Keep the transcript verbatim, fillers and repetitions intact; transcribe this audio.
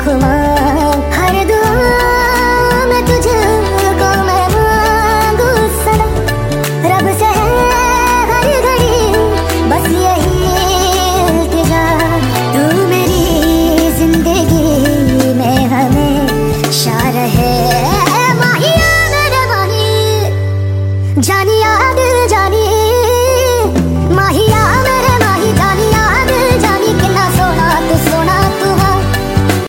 खुमार, हर दुआ में तुझको मैं मांगू सदा। रब से है हर घड़ी बस यही इल्तिजा, तू मेरी जिंदगी में हमेशा रहे। माहिया मेरे माही जानी